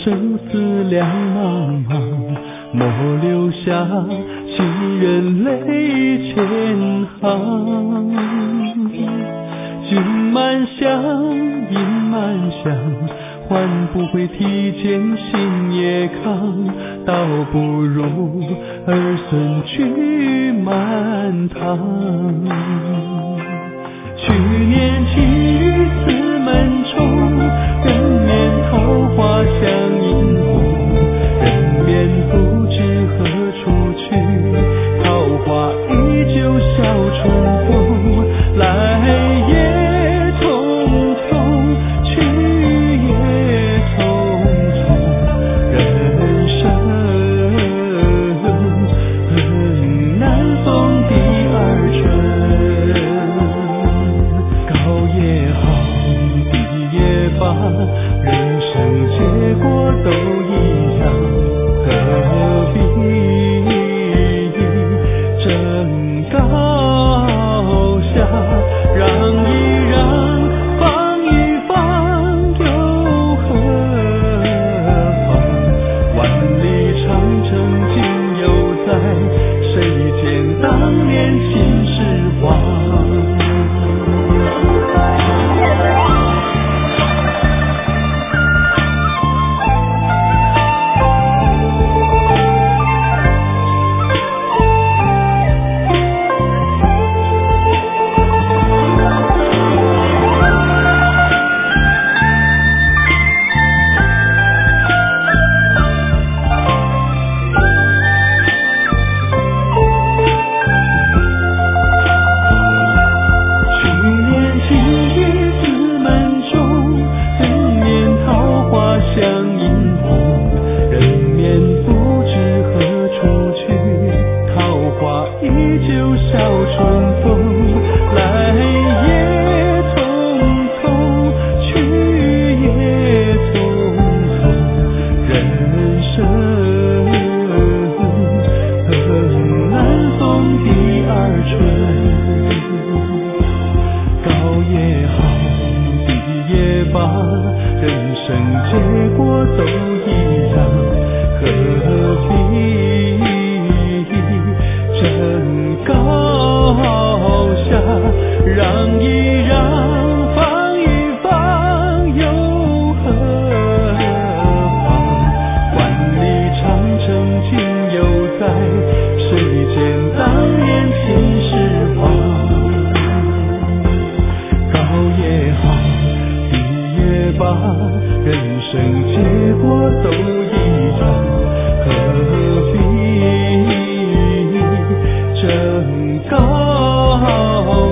生死两茫茫，莫留下情人泪千行。君满箱，银满箱，换不回提剑心也扛，倒不如儿孙去满堂。去年情雨四门冲，人面桃花相映红，人面不知何处去，桃花依旧笑春风。来也匆匆，去也匆匆，人生难逢第二春。高也好，低也罢，人生结果都一样，何必争高下？让一让，放一放，又何妨？万里长城今犹在，谁见当年秦始皇？人生结果都一样，何必争高下？让一让，放一放，又何妨？万里长城今犹在，谁见当年秦始皇？高也好，吧，人生结果都一样，何必争高